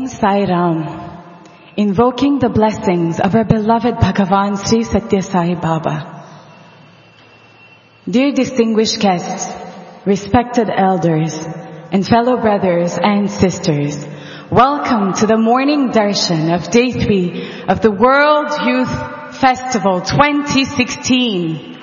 Om Sai Ram, invoking the blessings of our beloved Bhagavan Sri Satya Sai Baba. Dear distinguished guests, respected elders, and fellow brothers and sisters, welcome to the morning darshan of Day 3 of the World Youth Festival 2016.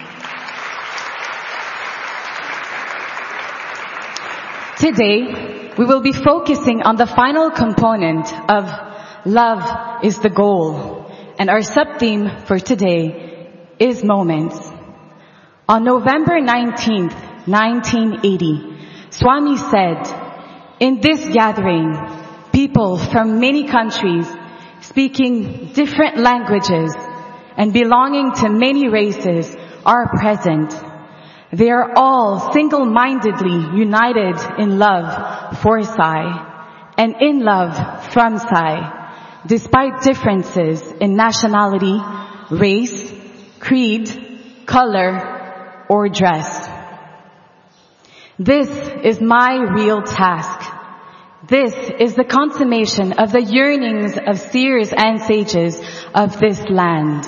Today, we will be focusing on the final component of Love is the Goal, and our sub-theme for today is Moments. On November 19th, 1980, Swami said, "In this gathering, people from many countries, speaking different languages and belonging to many races are present. They are all single-mindedly united in love for Sai and in love from Sai, despite differences in nationality, race, creed, color, or dress. This is my real task. This is the consummation of the yearnings of seers and sages of this land.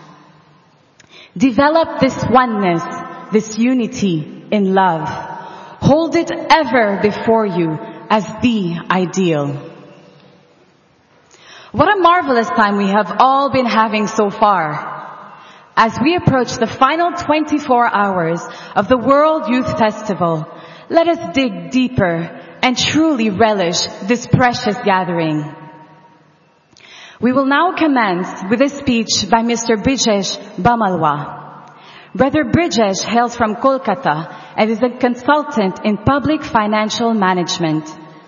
Develop this oneness, this unity in love. Hold it ever before you as the ideal." What a marvelous time we have all been having so far. As we approach the final 24 hours of the World Youth Festival, let us dig deeper and truly relish this precious gathering. We will now commence with a speech by Mr. Brijesh Bamalwa. Brother Brijesh hails from Kolkata and is a consultant in public financial management.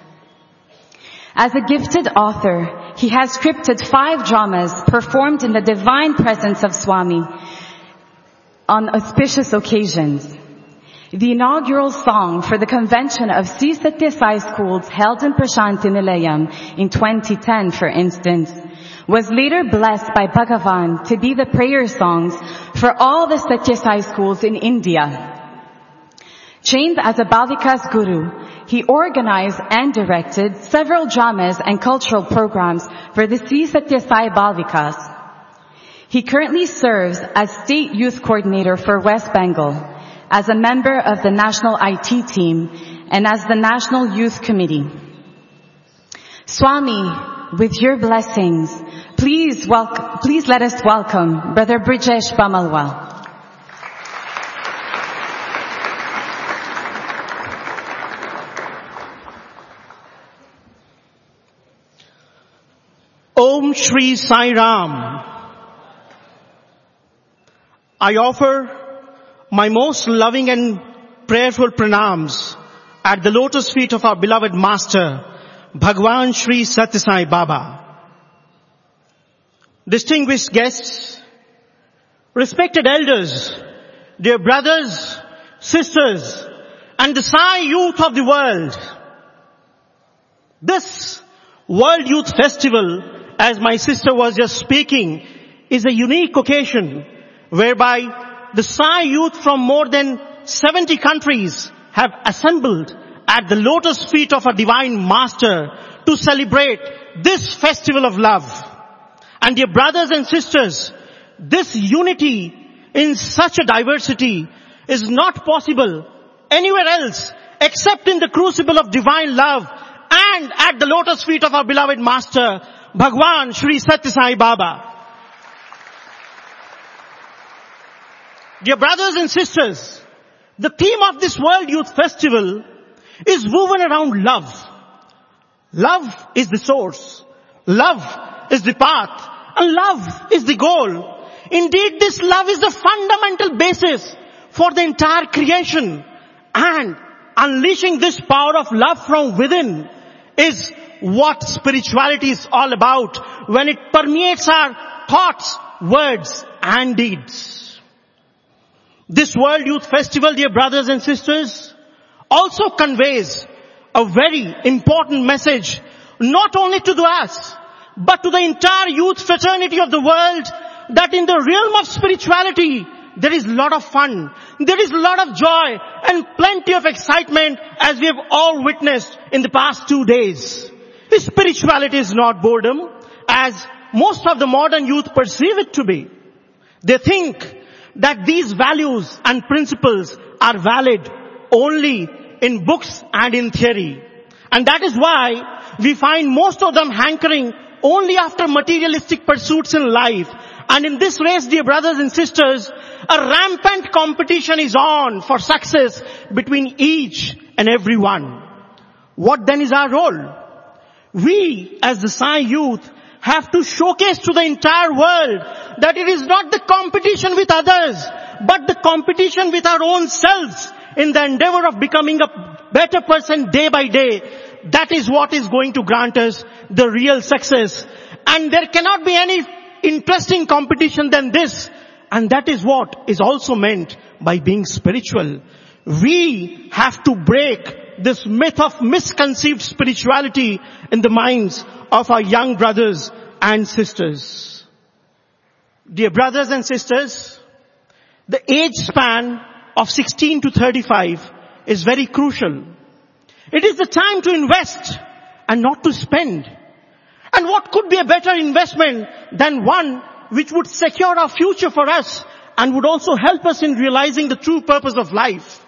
As a gifted author, he has scripted 5 dramas performed in the divine presence of Swami on auspicious occasions. The inaugural song for the convention of Sri Satya Sai schools held in Prashanti Nilayam in 2010, for instance, was later blessed by Bhagavan to be the prayer songs for all the Satya Sai schools in India. Trained as a Balikas Guru, he organized and directed several dramas and cultural programs for the Sri Satya Sai Balikas. He currently serves as State Youth Coordinator for West Bengal, as a member of the National IT team, and as the National Youth Committee. Swami, with your blessings, please let us welcome Brother Brijesh Bamalwa. Om Shri Sai Ram. I offer my most loving and prayerful pranams at the lotus feet of our beloved Master, Bhagwan Sri Satya Sai Baba. Distinguished guests, respected elders, dear brothers, sisters, and the Sai youth of the world. This World Youth Festival, as my sister was just speaking, is a unique occasion whereby the Sai youth from more than 70 countries have assembled at the lotus feet of a divine master to celebrate this festival of love. And dear brothers and sisters, this unity in such a diversity is not possible anywhere else except in the crucible of divine love and at the lotus feet of our beloved master, Bhagwan Sri Satya Sai Baba. Dear brothers and sisters, the theme of this World Youth Festival is woven around love. Love is the source. Love is the path. And love is the goal. Indeed, this love is the fundamental basis for the entire creation. And unleashing this power of love from within is what spirituality is all about when it permeates our thoughts, words, and deeds. This World Youth Festival, dear brothers and sisters, also conveys a very important message, not only to us, but to the entire youth fraternity of the world, that in the realm of spirituality, there is a lot of fun, there is a lot of joy, and plenty of excitement, as we have all witnessed in the past 2 days. Spirituality is not boredom, as most of the modern youth perceive it to be. They think that these values and principles are valid only in books and in theory. And that is why we find most of them hankering only after materialistic pursuits in life. And in this race, dear brothers and sisters, a rampant competition is on for success between each and every one. What then is our role? We, as the Sai youth, have to showcase to the entire world that it is not the competition with others, but the competition with our own selves in the endeavor of becoming a better person day by day. That is what is going to grant us the real success. And there cannot be any interesting competition than this. And that is what is also meant by being spiritual. We have to break this myth of misconceived spirituality in the minds of our young brothers and sisters. Dear brothers and sisters, the age span of 16 to 35 is very crucial. It is the time to invest and not to spend. And what could be a better investment than one which would secure our future for us and would also help us in realizing the true purpose of life.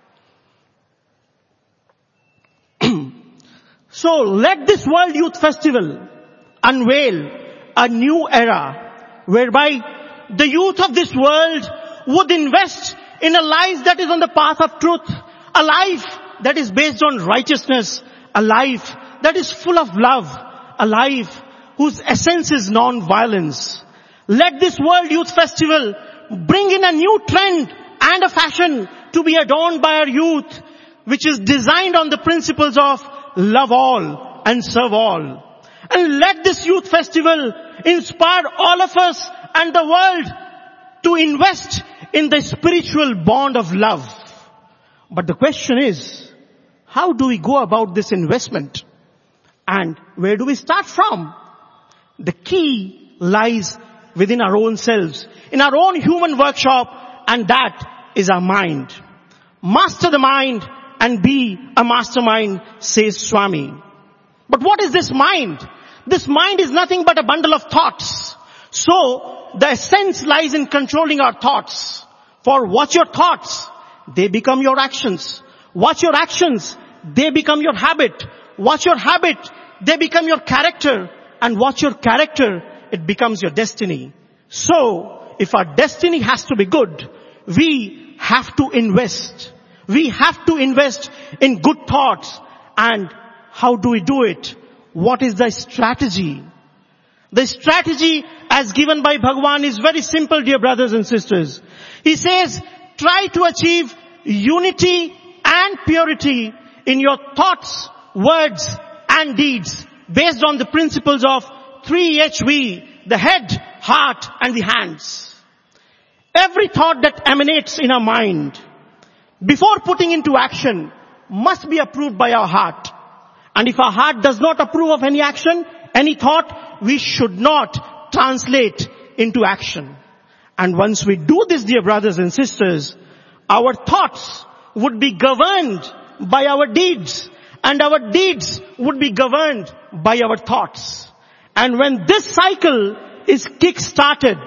So let this World Youth Festival unveil a new era whereby the youth of this world would invest in a life that is on the path of truth, a life that is based on righteousness, a life that is full of love, a life whose essence is non-violence. Let this World Youth Festival bring in a new trend and a fashion to be adorned by our youth, which is designed on the principles of love all and serve all. And let this youth festival inspire all of us and the world to invest in the spiritual bond of love. But the question is, how do we go about this investment? And where do we start from? The key lies within our own selves, in our own human workshop, and that is our mind. Master the mind and be a mastermind, says Swami. But what is this mind? This mind is nothing but a bundle of thoughts. So, the essence lies in controlling our thoughts. For watch your thoughts, they become your actions. Watch your actions, they become your habit. Watch your habit, they become your character. And watch your character, it becomes your destiny. So, if our destiny has to be good, we have to invest. We have to invest in good thoughts. And how do we do it? What is the strategy? The strategy as given by Bhagavan is very simple, dear brothers and sisters. He says, try to achieve unity and purity in your thoughts, words and deeds based on the principles of 3HV, the head, heart and the hands. Every thought that emanates in our mind, before putting into action, must be approved by our heart. And if our heart does not approve of any action, any thought, we should not translate into action. And once we do this, dear brothers and sisters, our thoughts would be governed by our deeds, and our deeds would be governed by our thoughts. And when this cycle is kick-started,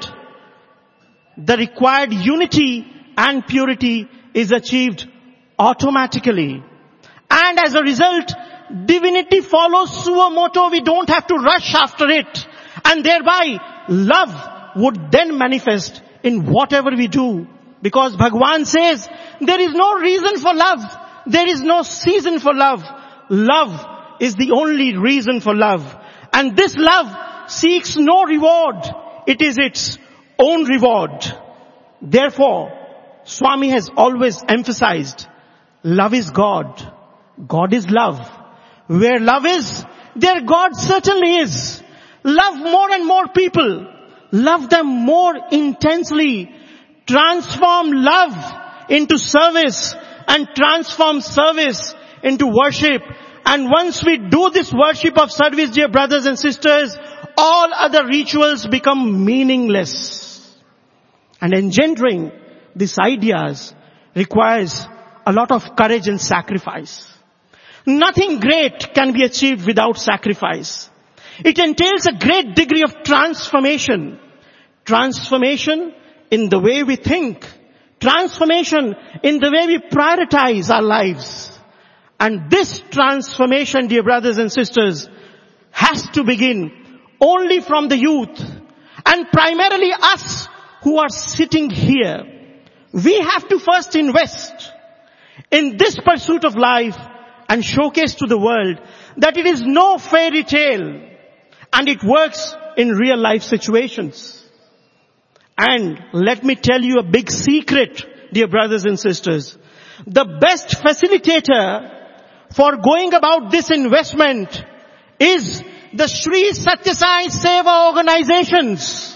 the required unity and purity is achieved automatically. And as a result, divinity follows suo moto. We don't have to rush after it. And thereby, love would then manifest in whatever we do. Because Bhagavan says, there is no reason for love. There is no season for love. Love is the only reason for love. And this love seeks no reward. It is its own reward. Therefore, Swami has always emphasized, love is God. God is love. Where love is, there God certainly is. Love more and more people. Love them more intensely. Transform love into service and transform service into worship. And once we do this worship of service, dear brothers and sisters, all other rituals become meaningless. And engendering these ideas requires a lot of courage and sacrifice. Nothing great can be achieved without sacrifice. It entails a great degree of transformation. Transformation in the way we think. Transformation in the way we prioritize our lives. And this transformation, dear brothers and sisters, has to begin only from the youth. And primarily us who are sitting here. We have to first invest in this pursuit of life and showcase to the world that it is no fairy tale and it works in real life situations. And let me tell you a big secret, dear brothers and sisters. The best facilitator for going about this investment is the Sri Satya Sai Seva organizations.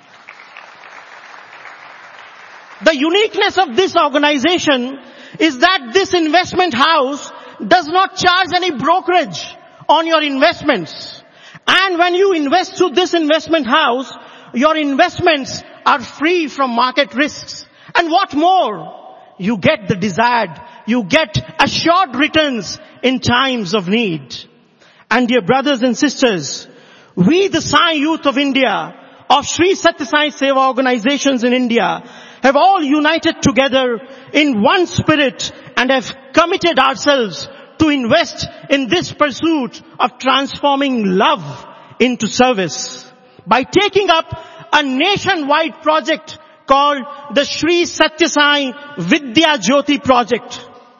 The uniqueness of this organization is that this investment house does not charge any brokerage on your investments. And when you invest through this investment house, your investments are free from market risks. And what more? You get the desired, you get assured returns in times of need. And dear brothers and sisters, we the Sai Youth of India, of Sri Satya Sai Seva organizations in India, have all united together in one spirit and have committed ourselves to invest in this pursuit of transforming love into service by taking up a nationwide project called the Sri Satya Sai Vidya Jyoti project.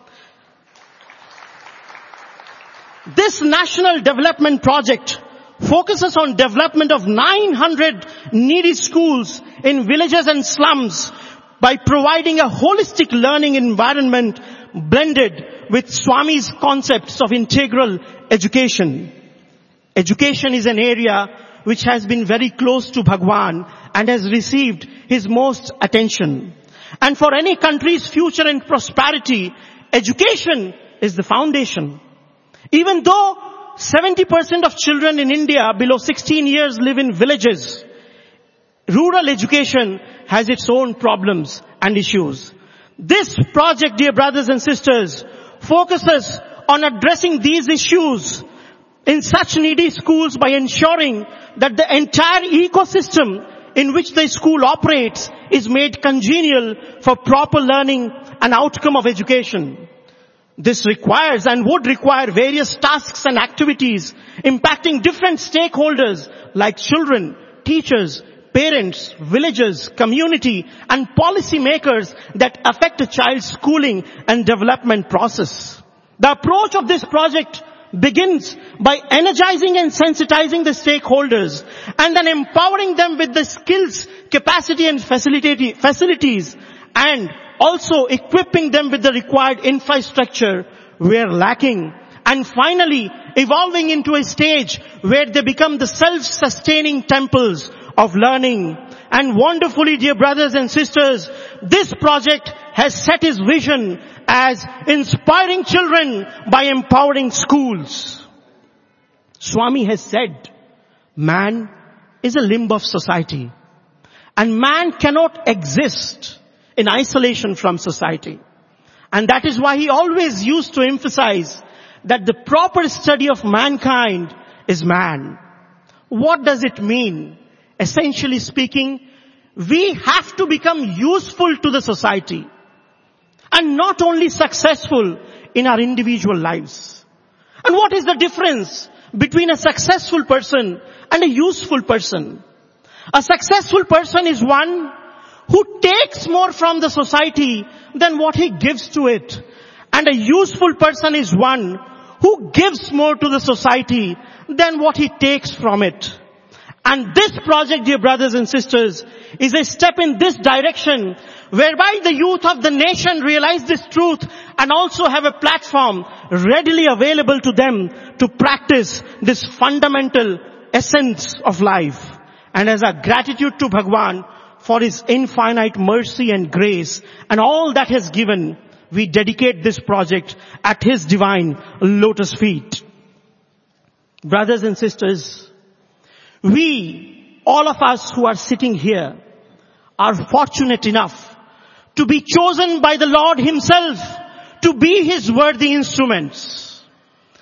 This national development project focuses on development of 900 needy schools in villages and slums by providing a holistic learning environment blended with Swami's concepts of integral education. Education is an area which has been very close to Bhagwan and has received his most attention. And for any country's future and prosperity, education is the foundation. Even though 70% of children in India below 16 years live in villages, rural education has its own problems and issues. This project, dear brothers and sisters, focuses on addressing these issues in such needy schools by ensuring that the entire ecosystem in which the school operates is made congenial for proper learning and outcome of education. This requires and would require various tasks and activities impacting different stakeholders like children, teachers, parents, villagers, community, and policy makers that affect a child's schooling and development process. The approach of this project begins by energizing and sensitizing the stakeholders and then empowering them with the skills, capacity and facilities and also equipping them with the required infrastructure where lacking, and finally evolving into a stage where they become the self-sustaining temples of learning. And wonderfully, dear brothers and sisters, this project has set its vision as inspiring children by empowering schools. Swami has said, man is a limb of society and man cannot exist in isolation from society. And that is why he always used to emphasize that the proper study of mankind is man. What does it mean? Essentially speaking, we have to become useful to the society and not only successful in our individual lives. And what is the difference between a successful person and a useful person? A successful person is one who takes more from the society than what he gives to it. And a useful person is one who gives more to the society than what he takes from it. And this project, dear brothers and sisters, is a step in this direction whereby the youth of the nation realize this truth and also have a platform readily available to them to practice this fundamental essence of life. And as a gratitude to Bhagwan for his infinite mercy and grace and all that has given, we dedicate this project at his divine lotus feet. Brothers and sisters, we, all of us who are sitting here, are fortunate enough to be chosen by the Lord himself to be his worthy instruments.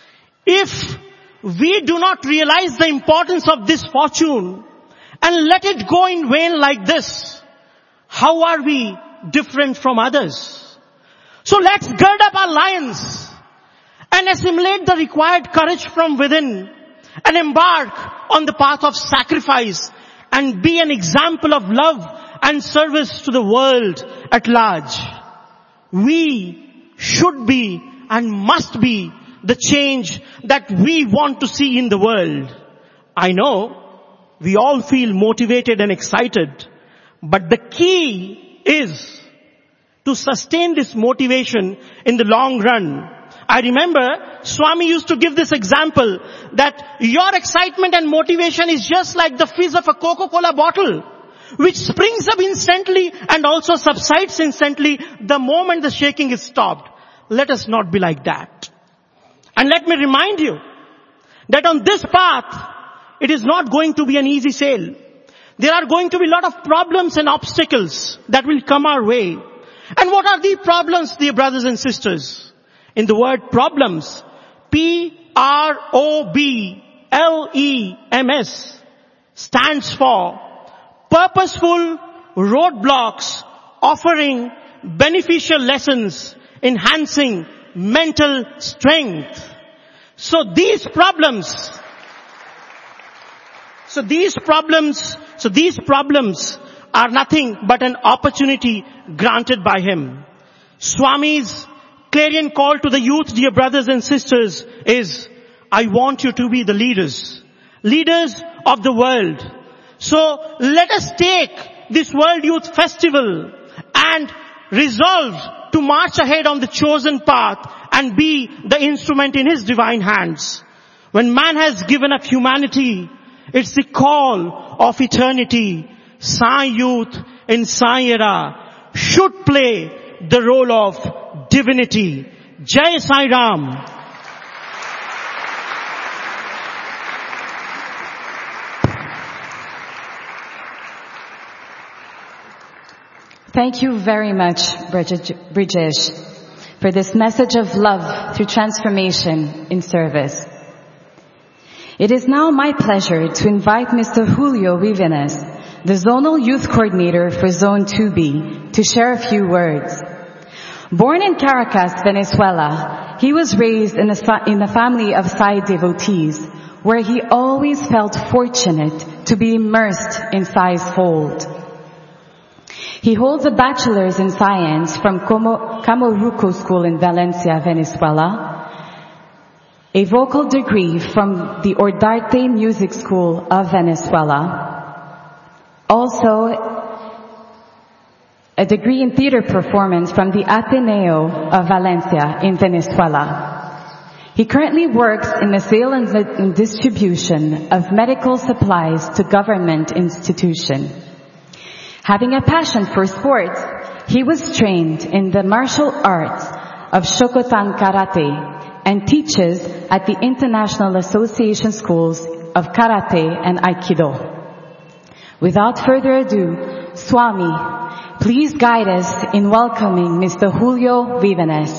If we do not realize the importance of this fortune and let it go in vain like this, how are we different from others? So let's gird up our loins and assimilate the required courage from within and embark on the path of sacrifice and be an example of love and service to the world at large. We should be and must be the change that we want to see in the world. I know we all feel motivated and excited, but the key is to sustain this motivation in the long run. I remember Swami used to give this example that your excitement and motivation is just like the fizz of a Coca-Cola bottle, which springs up instantly and also subsides instantly the moment the shaking is stopped. Let us not be like that. And let me remind you that on this path, it is not going to be an easy sail. There are going to be a lot of problems and obstacles that will come our way. And what are the problems, dear brothers and sisters? In the word problems, P-R-O-B-L-E-M-S stands for purposeful roadblocks offering beneficial lessons, enhancing mental strength. So these problems are nothing but an opportunity granted by him. Swami's clarion call to the youth, dear brothers and sisters, is, I want you to be the leaders of the world. So let us take this World Youth Festival and resolve to march ahead on the chosen path and be the instrument in His divine hands. When man has given up humanity, it's the call of eternity. Sai youth in Sai era should play the role of divinity. Jai Sai Ram. Thank you very much, Brijesh, for this message of love through transformation in service. It is now my pleasure to invite Mr. Julio Vivenes, the Zonal Youth Coordinator for Zone 2B, to share a few words. Born in Caracas, Venezuela, he was raised in a family of Sai devotees, where he always felt fortunate to be immersed in Sai's fold. He holds a bachelor's in science from Camoruco School in Valencia, Venezuela, a vocal degree from the Ordarte Music School of Venezuela, also a degree in theater performance from the Ateneo of Valencia in Venezuela. He currently works in the sale and distribution of medical supplies to government institutions. Having a passion for sports, he was trained in the martial arts of Shokotan Karate and teaches at the International Association Schools of Karate and Aikido. Without further ado, Swami, please guide us in welcoming Mr. Julio Vivenes.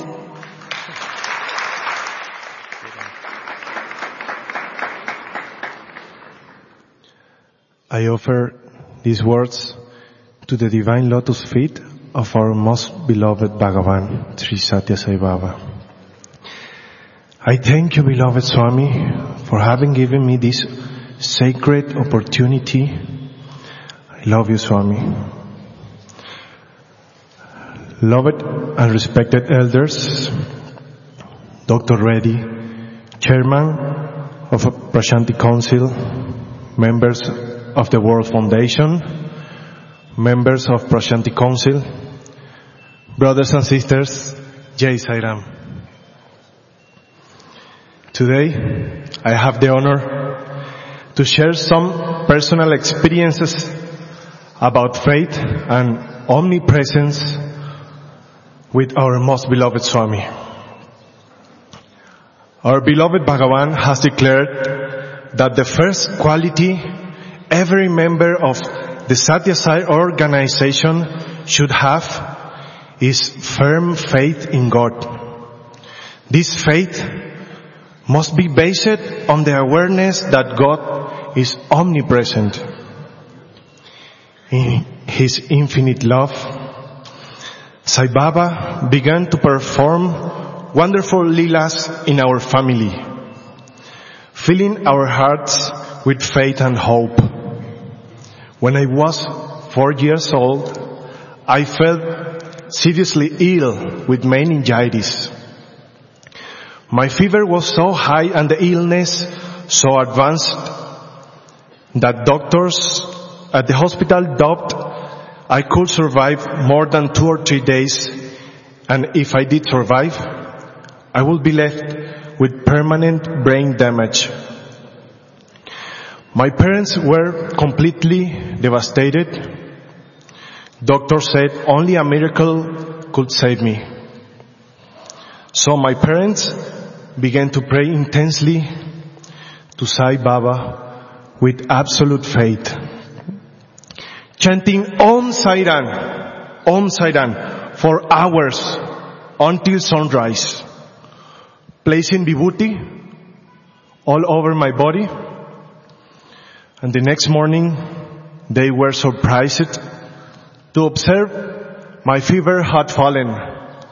I offer these words to the divine lotus feet of our most beloved Bhagavan, Sri Satya Sai Baba. I thank you, beloved Swami, for having given me this sacred opportunity. I love you, Swami. Loved and respected elders, Dr. Reddy, Chairman of Prashanti Council, members of the World Foundation, members of Prashanti Council, brothers and sisters, Jai Sai Ram. Today, I have the honor to share some personal experiences about faith and omnipresence with our most beloved Swami. Our beloved Bhagavan has declared that the first quality every member of the Satya Sai organization should have is firm faith in God. This faith must be based on the awareness that God is omnipresent. In His infinite love, Sai Baba began to perform wonderful leelas in our family, filling our hearts with faith and hope. When I was 4 years old, I felt seriously ill with meningitis. My fever was so high and the illness so advanced that doctors at the hospital doubted I could survive more than 2 or 3 days, and if I did survive, I would be left with permanent brain damage. My parents were completely devastated. Doctors said only a miracle could save me. So my parents began to pray intensely to Sai Baba with absolute faith, chanting Om Sai Ran for hours until sunrise, placing vibhuti all over my body. And the next morning, they were surprised to observe my fever had fallen.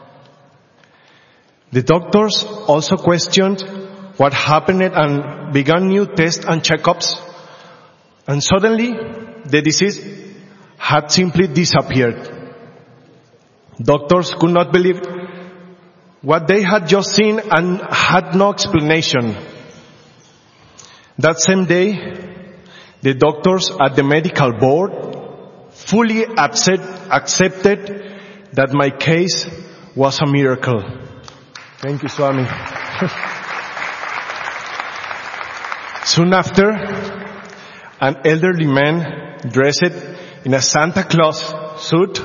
The doctors also questioned what happened and began new tests and checkups. And suddenly, the disease had simply disappeared. Doctors could not believe what they had just seen and had no explanation. That same day, the doctors at the medical board fully accepted that my case was a miracle. Thank you, Swami. Soon after, an elderly man dressed in a Santa Claus suit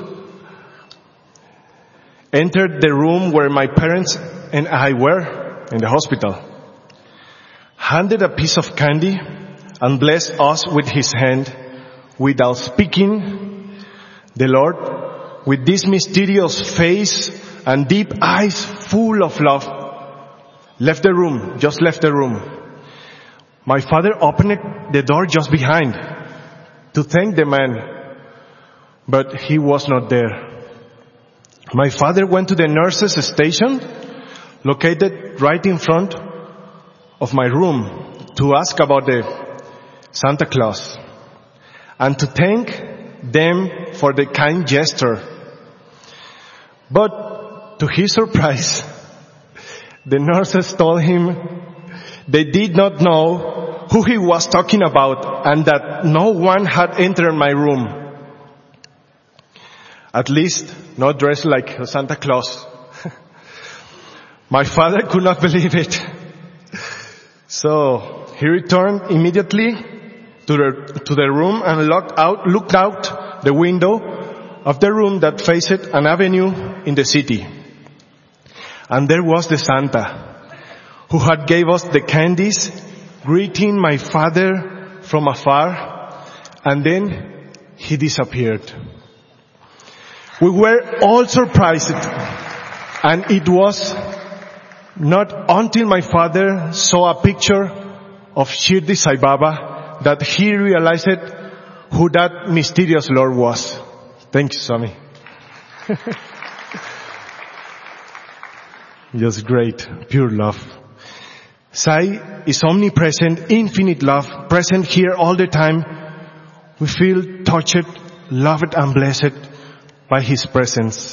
entered the room where my parents and I were in the hospital, handed a piece of candy and blessed us with his hand without speaking. The Lord, with this mysterious face and deep eyes full of love, left the room. My father opened the door just behind to thank the man, but he was not there. My father went to the nurse's station, located right in front of my room, to ask about the Santa Claus and to thank them for the kind gesture. But to his surprise, the nurses told him they did not know who he was talking about and that no one had entered my room. At least not dressed like Santa Claus. My father could not believe it. So he returned immediately to the room and looked out the window of the room that faced an avenue in the city. And there was the Santa who had gave us the candies, greeting my father from afar, and then he disappeared. We were all surprised, and it was not until my father saw a picture of Shirdi Sai Baba that he realized who that mysterious Lord was. Thank you, Swami. Just great, pure love. Sai is omnipresent, infinite love, present here all the time. We feel touched, loved and blessed by His presence.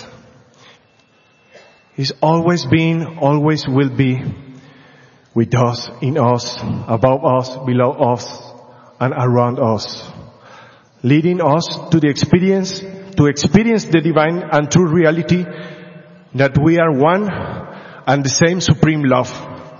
He's always been, always will be with us, in us, above us, below us, and around us, leading us to experience the divine and true reality that we are one and the same supreme love.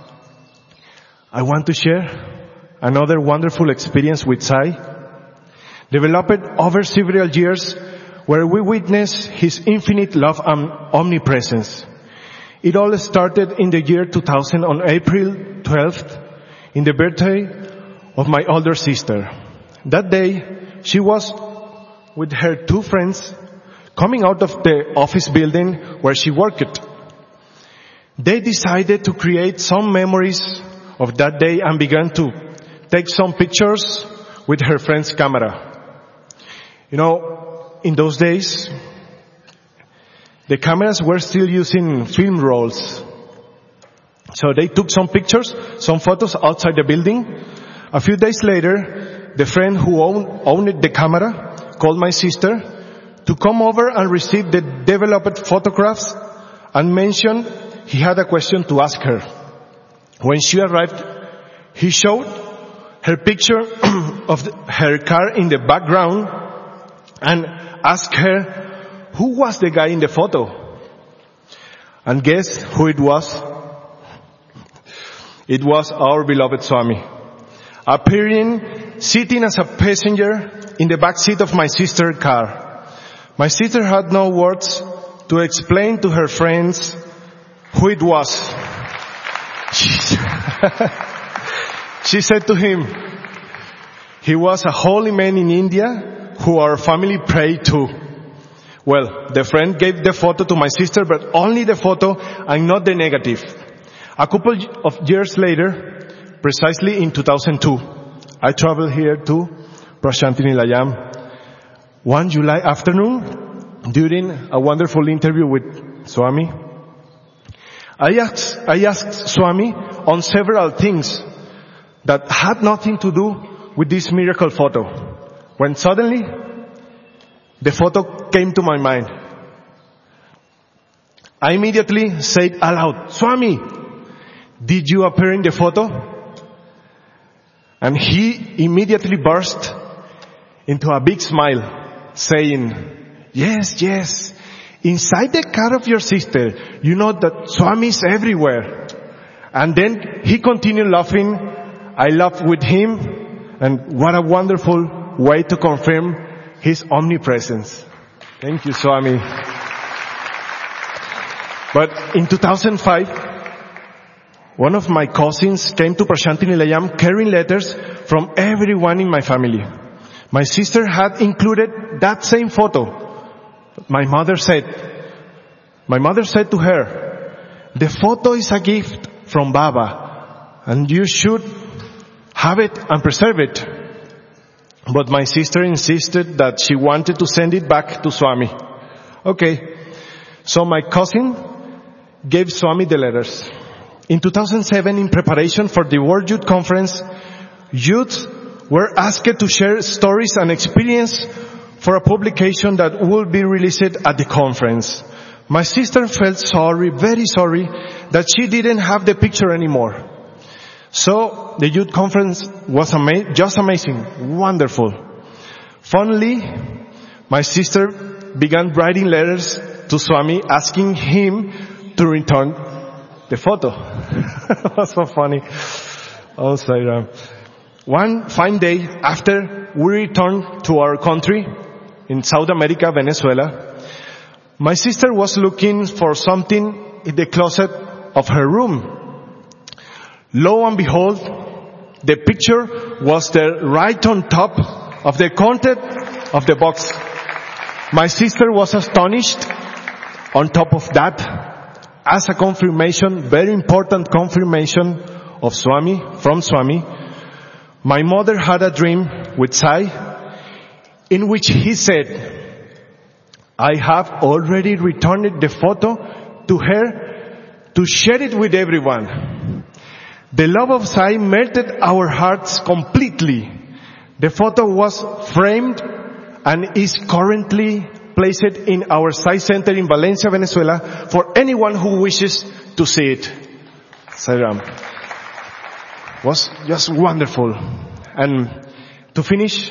I want to share another wonderful experience with Sai, developed over several years, where we witness His infinite love and omnipresence. It all started in the year 2000 on April 12th, in the birthday of my older sister. That day, she was with her 2 friends coming out of the office building where she worked. They decided to create some memories of that day and began to take some pictures with her friend's camera. You know, in those days, the cameras were still using film rolls. So they took some pictures, some photos outside the building. A few days later, the friend who owned the camera called my sister to come over and receive the developed photographs and mentioned he had a question to ask her. When she arrived, he showed her picture of her car in the background and asked her who was the guy in the photo. And guess who it was? It was our beloved Swami, appearing, sitting as a passenger in the back seat of my sister's car. My sister had no words to explain to her friends who it was. She said to him, he was a holy man in India who our family prayed to. Well, the friend gave the photo to my sister, but only the photo and not the negative. A couple of years later, precisely in 2002, I traveled here to Prasanthi Nilayam. One July afternoon, during a wonderful interview with Swami, I asked Swami on several things that had nothing to do with this miracle photo. When suddenly, the photo came to my mind. I immediately said aloud, Swami, did you appear in the photo? And he immediately burst into a big smile, saying, yes, yes, inside the car of your sister, you know that Swami is everywhere. And then he continued laughing. I laughed with him, and what a wonderful way to confirm his omnipresence. Thank you, Swami. But in 2005, one of my cousins came to Prasanthi Nilayam carrying letters from everyone in my family. My sister had included that same photo. My mother said to her, the photo is a gift from Baba and you should have it and preserve it. But my sister insisted that she wanted to send it back to Swami. Okay. So my cousin gave Swami the letters. In 2007, in preparation for the World Youth Conference, youths were asked to share stories and experience for a publication that will be released at the conference. My sister felt sorry, very sorry, that she didn't have the picture anymore. So the youth conference was just amazing, wonderful. Finally, my sister began writing letters to Swami asking him to return the photo. It was so funny. Oh, Sairam. One fine day after we returned to our country in South America, Venezuela, my sister was looking for something in the closet of her room. Lo and behold, the picture was there right on top of the content of the box. My sister was astonished. On top of that, as a confirmation, very important confirmation of Swami, from Swami, my mother had a dream with Sai in which he said, I have already returned the photo to her to share it with everyone. The love of Sai melted our hearts completely. The photo was framed and is currently placed in our Sai Center in Valencia, Venezuela, for anyone who wishes to see it. Sairam. Was just wonderful. And to finish,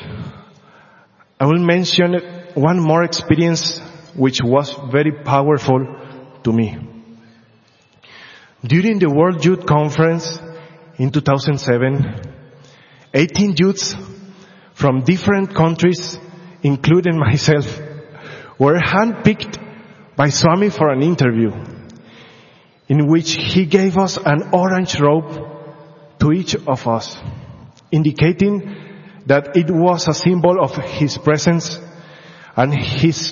I will mention one more experience which was very powerful to me. During the World Youth Conference in 2007, 18 youths from different countries, including myself, were handpicked by Swami for an interview in which he gave us an orange robe to each of us, indicating that it was a symbol of his presence and his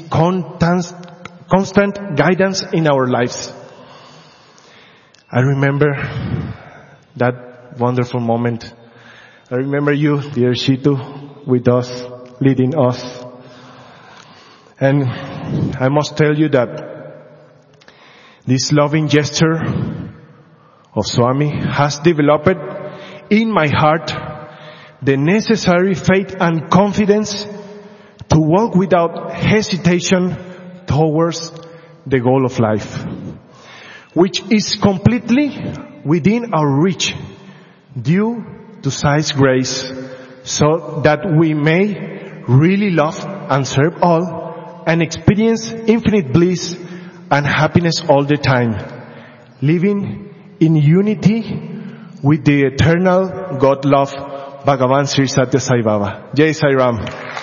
constant guidance in our lives. I remember that wonderful moment. I remember you, dear Shitu, with us, leading us. And I must tell you that this loving gesture of Swami has developed in my heart the necessary faith and confidence to walk without hesitation towards the goal of life, which is completely within our reach due to Sai's grace, so that we may really love and serve all and experience infinite bliss and happiness all the time, living in unity with the eternal God love, Bhagavan Sri Satya Sai Baba. Jai Sai Ram.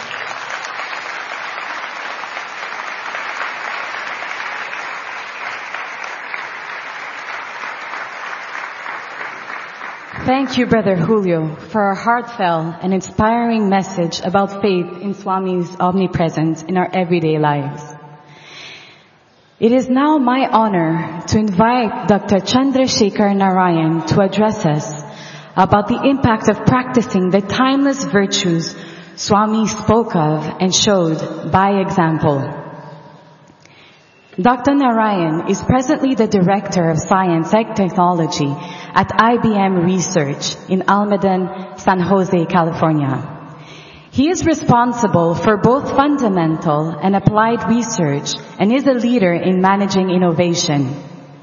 Thank you, Brother Julio, for a heartfelt and inspiring message about faith in Swami's omnipresence in our everyday lives. It is now my honor to invite Dr. Chandrasekhar Narayan to address us about the impact of practicing the timeless virtues Swami spoke of and showed by example. Dr. Narayan is presently the Director of Science and Technology at IBM Research in Almaden, San Jose, California. He is responsible for both fundamental and applied research and is a leader in managing innovation.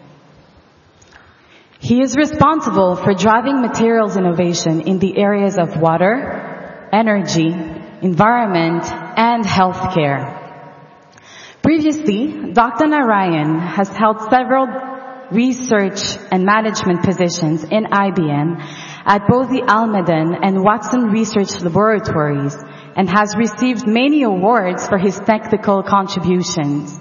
He is responsible for driving materials innovation in the areas of water, energy, environment, and healthcare. Previously, Dr. Narayan has held several research and management positions in IBM at both the Almaden and Watson Research Laboratories and has received many awards for his technical contributions.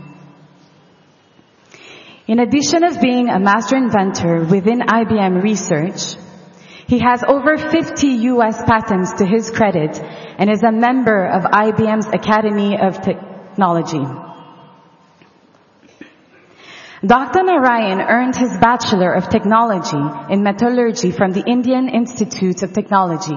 In addition of being a master inventor within IBM Research, he has over 50 U.S. patents to his credit and is a member of IBM's Academy of Technology. Dr. Narayan earned his Bachelor of Technology in Metallurgy from the Indian Institute of Technology.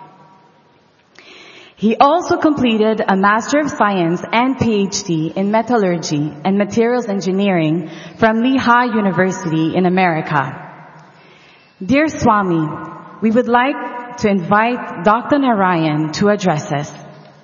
He also completed a Master of Science and PhD in Metallurgy and Materials Engineering from Lehigh University in America. Dear Swami, we would like to invite Dr. Narayan to address us.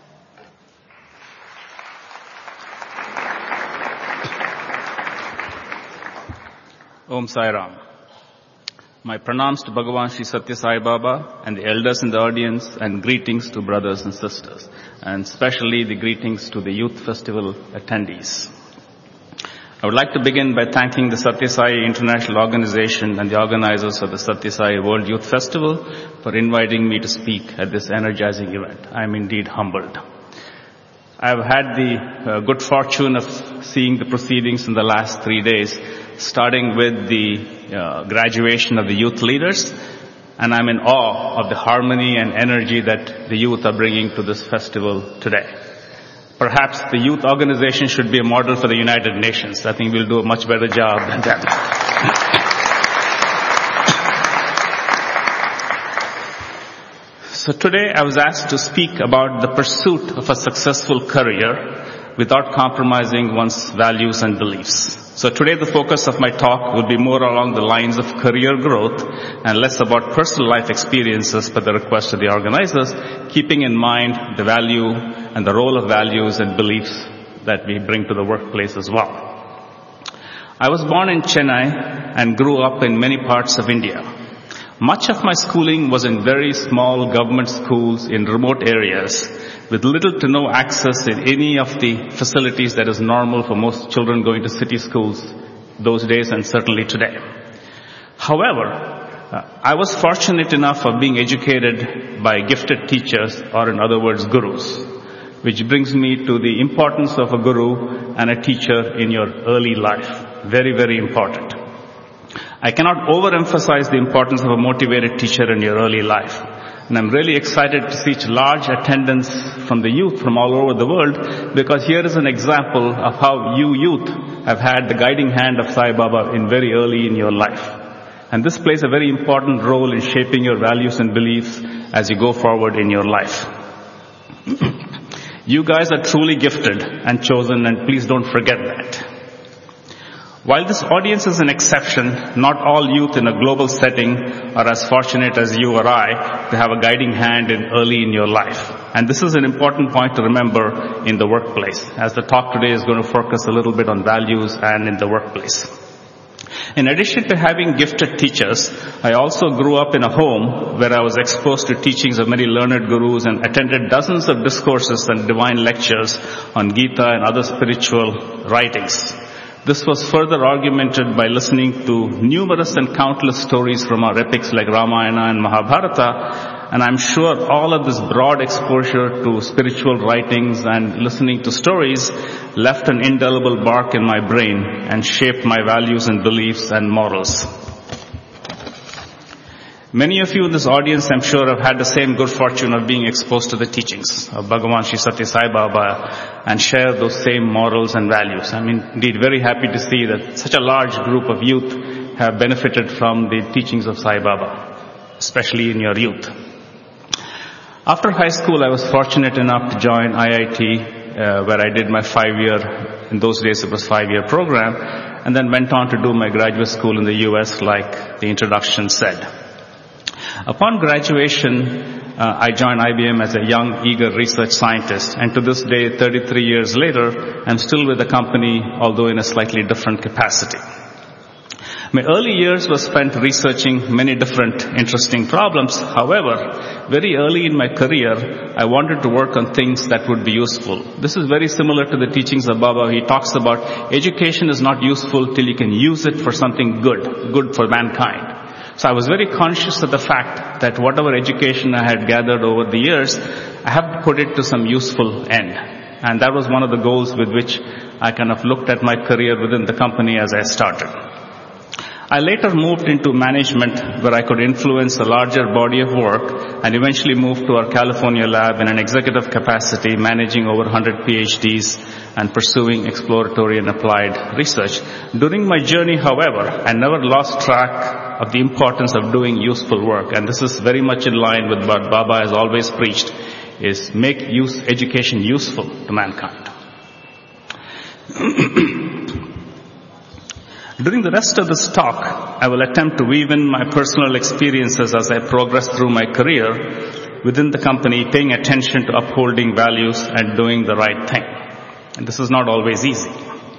Om Sai Ram. My pranams to Bhagavan Sri Satya Sai Baba and the elders in the audience, and greetings to brothers and sisters, and especially the greetings to the Youth Festival attendees. I would like to begin by thanking the Satya Sai International Organization and the organizers of the Satya Sai World Youth Festival for inviting me to speak at this energizing event. I am indeed humbled. I have had the good fortune of seeing the proceedings in the last 3 days, starting with the graduation of the youth leaders, and I'm in awe of the harmony and energy that the youth are bringing to this festival today. Perhaps the youth organization should be a model for the United Nations. I think we'll do a much better job than them. So today I was asked to speak about the pursuit of a successful career without compromising one's values and beliefs. So today the focus of my talk will be more along the lines of career growth and less about personal life experiences per the request of the organizers, keeping in mind the value and the role of values and beliefs that we bring to the workplace as well. I was born in Chennai and grew up in many parts of India. Much of my schooling was in very small government schools in remote areas with little to no access in any of the facilities that is normal for most children going to city schools those days and certainly today. However, I was fortunate enough of being educated by gifted teachers, or in other words, gurus, which brings me to the importance of a guru and a teacher in your early life. Very, very important. I cannot overemphasize the importance of a motivated teacher in your early life. And I'm really excited to see large attendance from the youth from all over the world, because here is an example of how you youth have had the guiding hand of Sai Baba in very early in your life. And this plays a very important role in shaping your values and beliefs as you go forward in your life. You guys are truly gifted and chosen, and please don't forget that. While this audience is an exception, not all youth in a global setting are as fortunate as you or I to have a guiding hand early in your life. And this is an important point to remember in the workplace, as the talk today is going to focus a little bit on values and in the workplace. In addition to having gifted teachers, I also grew up in a home where I was exposed to teachings of many learned gurus and attended dozens of discourses and divine lectures on Gita and other spiritual writings. This was further augmented by listening to numerous and countless stories from our epics like Ramayana and Mahabharata, and I'm sure all of this broad exposure to spiritual writings and listening to stories left an indelible mark in my brain and shaped my values and beliefs and morals. Many of you in this audience, I'm sure, have had the same good fortune of being exposed to the teachings of Bhagavan Sri Satya Sai Baba and share those same morals and values. I'm indeed very happy to see that such a large group of youth have benefited from the teachings of Sai Baba, especially in your youth. After high school, I was fortunate enough to join IIT, where I did my 5-year, in those days it was 5-year program, and then went on to do my graduate school in the US like the introduction said. Upon graduation, I joined IBM as a young, eager research scientist, and to this day, 33 years later, I'm still with the company, although in a slightly different capacity. My early years were spent researching many different interesting problems. However, very early in my career, I wanted to work on things that would be useful. This is very similar to the teachings of Baba. He talks about education is not useful till you can use it for something good for mankind. So I was very conscious of the fact that whatever education I had gathered over the years, I have to put it to some useful end. And that was one of the goals with which I kind of looked at my career within the company as I started. I later moved into management where I could influence a larger body of work and eventually moved to our California lab in an executive capacity, managing over 100 PhDs and pursuing exploratory and applied research. During my journey, however, I never lost track of the importance of doing useful work, and this is very much in line with what Baba has always preached, is make education useful to mankind. During the rest of this talk, I will attempt to weave in my personal experiences as I progress through my career within the company, paying attention to upholding values and doing the right thing. And this is not always easy.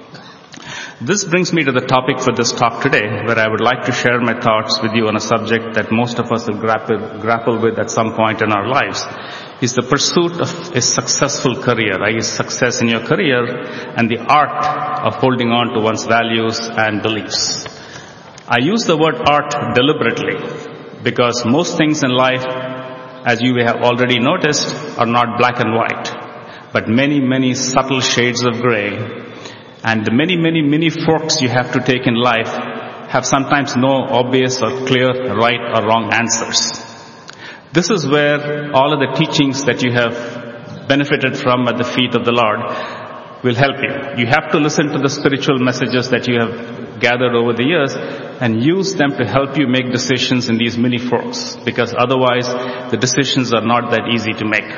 This brings me to the topic for this talk today, where I would like to share my thoughts with you on a subject that most of us will grapple with at some point in our lives, is the pursuit of a successful career, i.e. success in your career, and the art of holding on to one's values and beliefs. I use the word art deliberately because most things in life, as you have already noticed, are not black and white, but many, many subtle shades of gray. And the many forks you have to take in life have sometimes no obvious or clear right or wrong answers. This is where all of the teachings that you have benefited from at the feet of the Lord will help you. You have to listen to the spiritual messages that you have gathered over the years and use them to help you make decisions in these many forks, because otherwise the decisions are not that easy to make.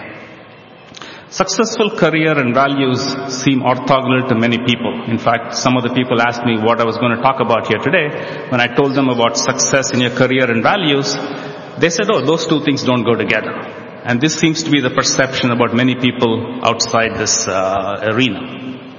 Successful career and values seem orthogonal to many people. In fact, some of the people asked me what I was going to talk about here today. When I told them about success in your career and values, they said, oh, those two things don't go together. And this seems to be the perception about many people outside this arena.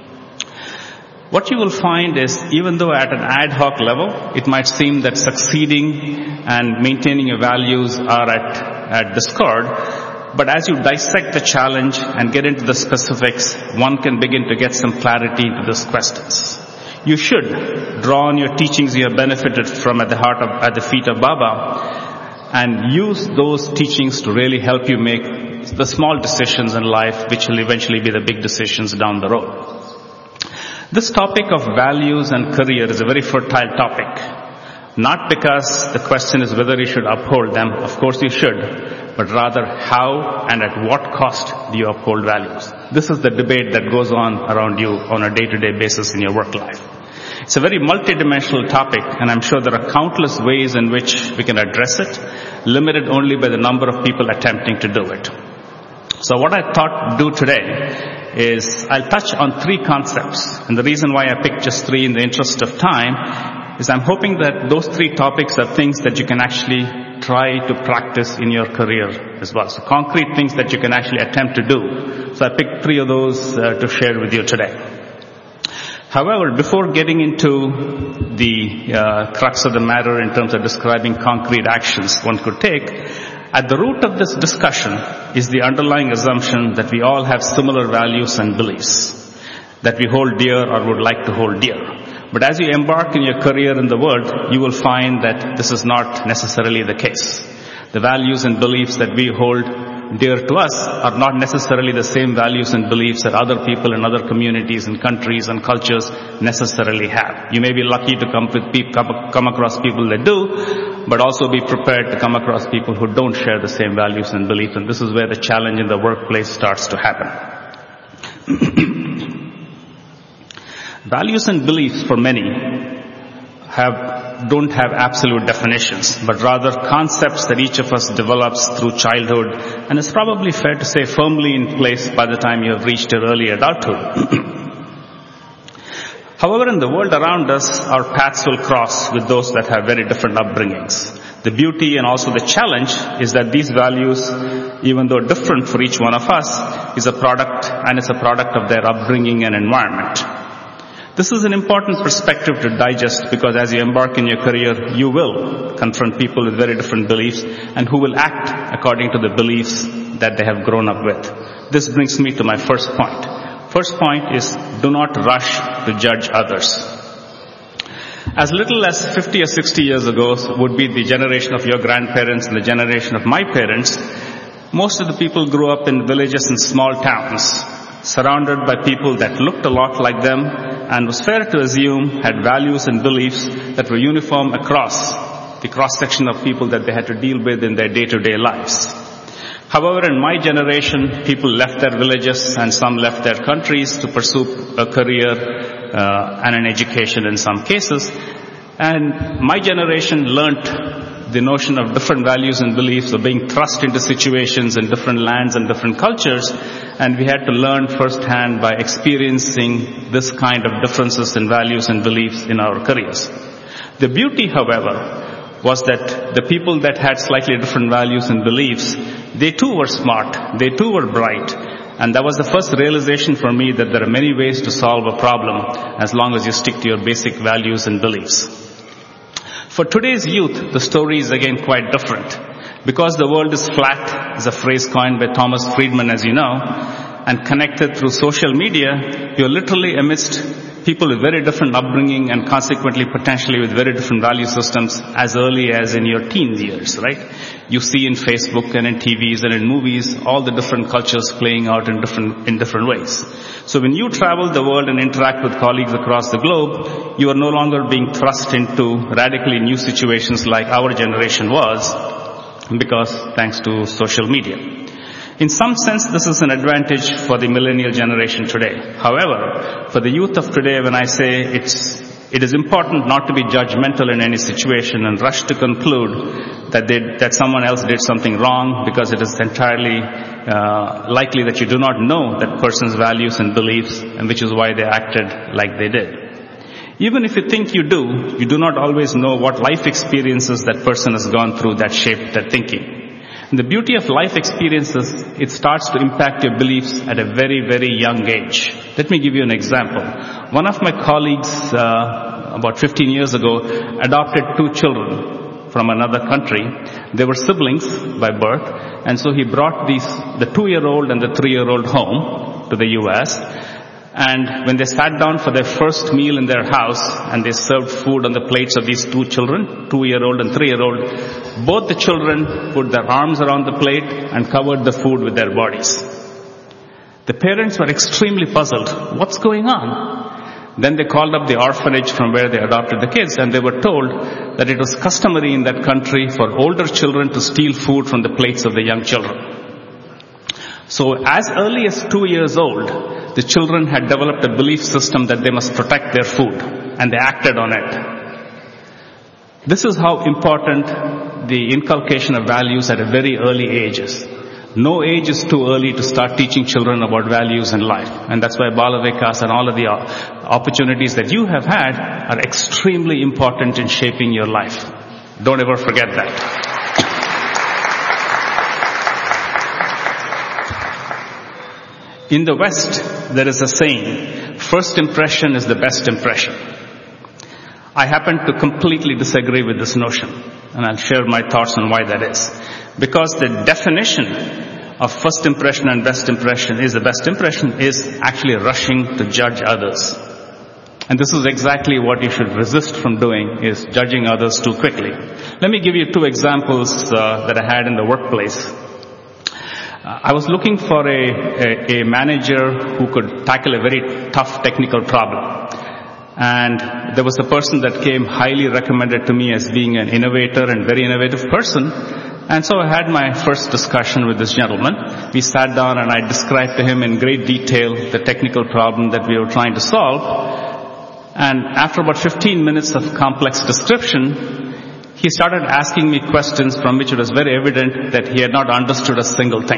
What you will find is, even though at an ad hoc level, it might seem that succeeding and maintaining your values are at discord, but as you dissect the challenge and get into the specifics, one can begin to get some clarity into these questions. You should draw on your teachings you have benefited from at the feet of Baba, and use those teachings to really help you make the small decisions in life, which will eventually be the big decisions down the road. This topic of values and career is a very fertile topic. Not because the question is whether you should uphold them, of course you should, but rather how and at what cost do you uphold values. This is the debate that goes on around you on a day-to-day basis in your work life. It's a very multidimensional topic, and I'm sure there are countless ways in which we can address it, limited only by the number of people attempting to do it. So what I thought to do today is I'll touch on 3 concepts. And the reason why I picked just 3 in the interest of time is I'm hoping that those 3 topics are things that you can actually try to practice in your career as well. So concrete things that you can actually attempt to do. So I picked 3 of those to share with you today. However, before getting into the crux of the matter in terms of describing concrete actions one could take, at the root of this discussion is the underlying assumption that we all have similar values and beliefs that we hold dear or would like to hold dear. But as you embark in your career in the world, you will find that this is not necessarily the case. The values and beliefs that we hold dear to us are not necessarily the same values and beliefs that other people in other communities and countries and cultures necessarily have. You may be lucky to come across people that do, but also be prepared to come across people who don't share the same values and beliefs, and this is where the challenge in the workplace starts to happen. Values and beliefs for many don't have absolute definitions, but rather concepts that each of us develops through childhood, and it's probably fair to say firmly in place by the time you have reached your early adulthood. However, in the world around us, our paths will cross with those that have very different upbringings. The beauty and also the challenge is that these values, even though different for each one of us, is a product of their upbringing and environment. This is an important perspective to digest because as you embark in your career, you will confront people with very different beliefs and who will act according to the beliefs that they have grown up with. This brings me to my first point. First point is do not rush to judge others. As little as 50 or 60 years ago would be the generation of your grandparents and the generation of my parents, most of the people grew up in villages and small towns, surrounded by people that looked a lot like them and was fair to assume had values and beliefs that were uniform across the cross-section of people that they had to deal with in their day-to-day lives. However, in my generation, people left their villages and some left their countries to pursue a career and an education in some cases. And my generation learnt the notion of different values and beliefs of being thrust into situations in different lands and different cultures, and we had to learn firsthand by experiencing this kind of differences in values and beliefs in our careers. The beauty, however, was that the people that had slightly different values and beliefs, they too were smart, they too were bright, and that was the first realization for me that there are many ways to solve a problem as long as you stick to your basic values and beliefs. For today's youth, the story is again quite different. Because the world is flat, is a phrase coined by Thomas Friedman, as you know, and connected through social media, you're literally amidst people with very different upbringing and consequently potentially with very different value systems as early as in your teen years, right? You see in Facebook and in TVs and in movies all the different cultures playing out in different ways. So when you travel the world and interact with colleagues across the globe, you are no longer being thrust into radically new situations like our generation was, because thanks to social media. In some sense, this is an advantage for the millennial generation today. However, for the youth of today, when I say it is important not to be judgmental in any situation and rush to conclude that someone else did something wrong, because it is entirely likely that you do not know that person's values and beliefs, and which is why they acted like they did. Even if you think you do not always know what life experiences that person has gone through that shaped their thinking. And the beauty of life experiences, it starts to impact your beliefs at a very, very young age. Let me give you an example. One of my colleagues, about 15 years ago, adopted 2 children from another country. They were siblings by birth, and so he brought the 2-year-old and the 3-year-old home to the U.S., and when they sat down for their first meal in their house and they served food on the plates of these 2 children, 2-year-old and 3-year-old, both the children put their arms around the plate and covered the food with their bodies. The parents were extremely puzzled. What's going on? Then they called up the orphanage from where they adopted the kids, and they were told that it was customary in that country for older children to steal food from the plates of the young children. So as early as 2 years old, the children had developed a belief system that they must protect their food. and they acted on it. This is how important the inculcation of values at a very early age is. No age is too early to start teaching children about values in life. And that's why Bala Vikas and all of the opportunities that you have had are extremely important in shaping your life. Don't ever forget that. In the West, there is a saying, first impression is the best impression. I happen to completely disagree with this notion, and I'll share my thoughts on why that is. Because the definition of first impression and best impression is the best impression is actually rushing to judge others. And this is exactly what you should resist from doing, is judging others too quickly. Let me give you two examples that I had in the workplace. I was looking for a manager who could tackle a very tough technical problem. And there was a person that came highly recommended to me as being an innovator and very innovative person. And so I had my first discussion with this gentleman. We sat down and I described to him in great detail the technical problem that we were trying to solve. And after about 15 minutes of complex description, he started asking me questions from which it was very evident that he had not understood a single thing.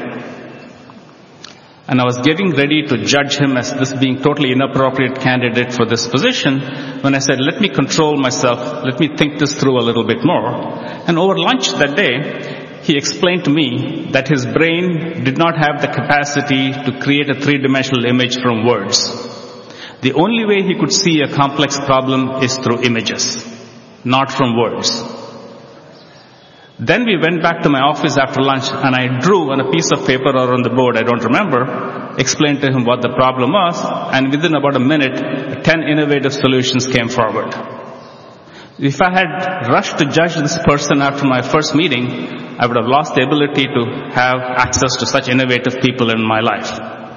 And I was getting ready to judge him as this being totally inappropriate candidate for this position when I said, let me control myself, let me think this through a little bit more. And over lunch that day, he explained to me that his brain did not have the capacity to create a three-dimensional image from words. The only way he could see a complex problem is through images, not from words. Then we went back to my office after lunch and I drew on a piece of paper or on the board, I don't remember, explained to him what the problem was, and within about a minute, 10 innovative solutions came forward. If I had rushed to judge this person after my first meeting, I would have lost the ability to have access to such innovative people in my life.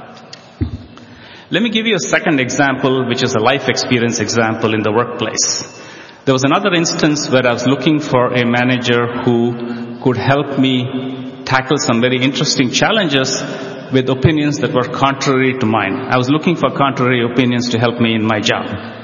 Let me give you a second example, which is a life experience example in the workplace. There was another instance where I was looking for a manager who could help me tackle some very interesting challenges with opinions that were contrary to mine. I was looking for contrary opinions to help me in my job.